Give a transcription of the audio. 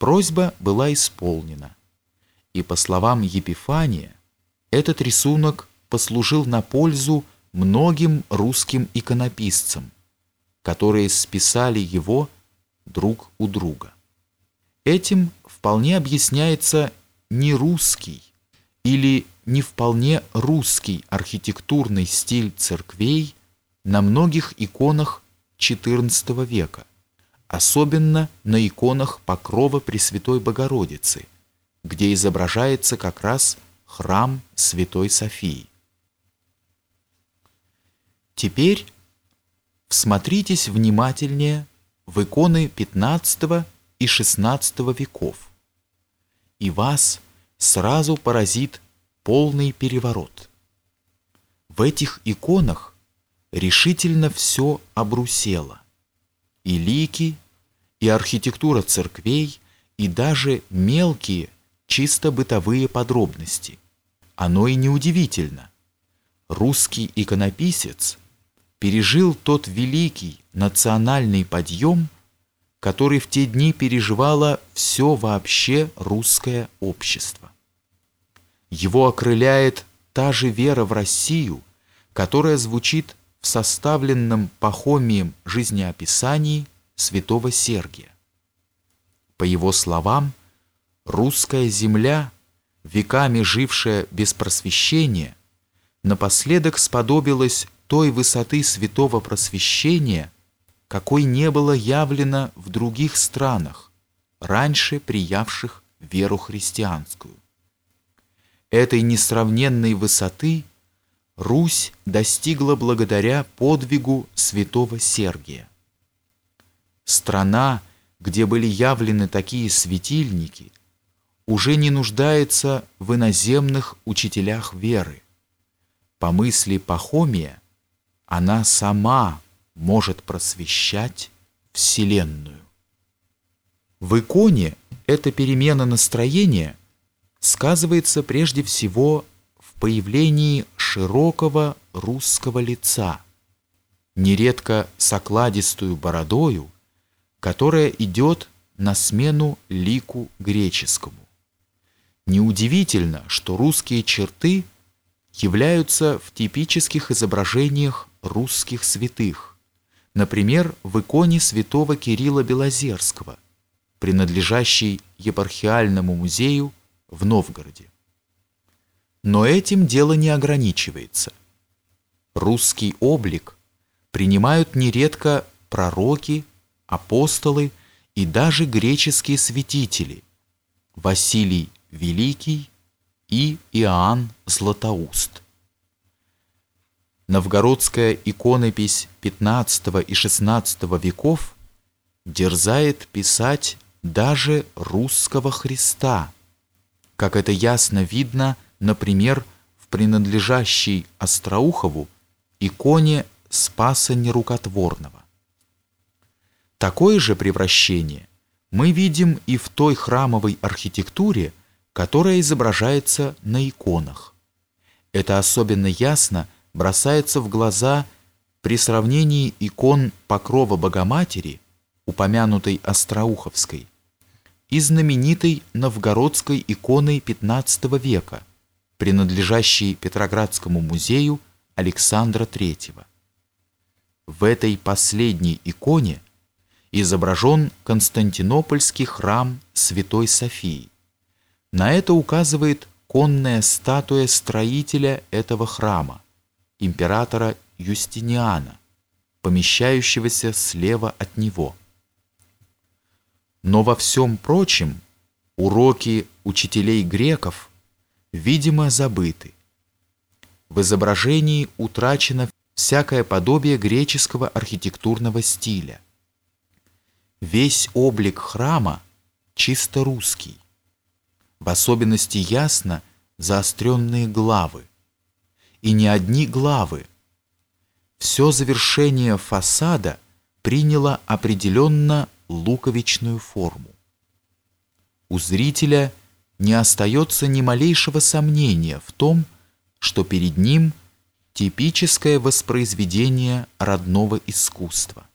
Просьба была исполнена, и, по словам Епифания, этот рисунок послужил на пользу многим русским иконописцам, которые списали его друг у друга. Этим вполне объясняется нерусский или не вполне русский архитектурный стиль церквей на многих иконах XIV века, особенно на иконах Покрова Пресвятой Богородицы, где изображается как раз храм Святой Софии. Теперь всмотритесь внимательнее в иконы XV и XVI веков, и вас сразу поразит полный переворот. В этих иконах решительно все обрусело: и лики, и архитектура церквей, и даже мелкие, чисто бытовые подробности. Оно и неудивительно. Русский иконописец пережил тот великий национальный подъем, который в те дни переживало все вообще русское общество. Его окрыляет та же вера в Россию, которая звучит в составленном Пахомием жизнеописании святого Сергия. По его словам, русская земля, веками жившая без просвещения, напоследок сподобилась той высоты святого просвещения, какой не было явлено в других странах, раньше приявших веру христианскую. Этой несравненной высоты Русь достигла благодаря подвигу святого Сергия. Страна, где были явлены такие светильники, уже не нуждается в иноземных учителях веры. По мысли Пахомия, она сама может просвещать Вселенную. В иконе эта перемена настроения сказывается прежде всего в появлении широкого русского лица, нередко с окладистую бородою, которая идет на смену лику греческому. Неудивительно, что русские черты являются в типических изображениях русских святых, например, в иконе святого Кирилла Белозерского, принадлежащей епархиальному музею в Новгороде. Но этим дело не ограничивается. Русский облик принимают нередко пророки, апостолы и даже греческие святители Василий Великий и Иоанн Златоуст. Новгородская иконопись XV и XVI веков дерзает писать даже русского Христа, как это ясно видно, например, в принадлежащей Остроухову иконе Спаса Нерукотворного. Такое же превращение мы видим и в той храмовой архитектуре, которая изображается на иконах. Это особенно ясно бросается в глаза при сравнении икон Покрова Богоматери, упомянутой Остроуховской, и знаменитой новгородской иконой XV века, принадлежащей Петроградскому музею Александра III. В этой последней иконе изображен Константинопольский храм Святой Софии. На это указывает конная статуя строителя этого храма, императора Юстиниана, помещающегося слева от него. Но во всем прочем уроки учителей греков, видимо, забыты. В изображении утрачено всякое подобие греческого архитектурного стиля. Весь облик храма чисто русский. В особенности ясно заостренные главы. И не одни главы. Все завершение фасада приняло определенно луковичную форму. У зрителя не остается ни малейшего сомнения в том, что перед ним типическое воспроизведение родного искусства.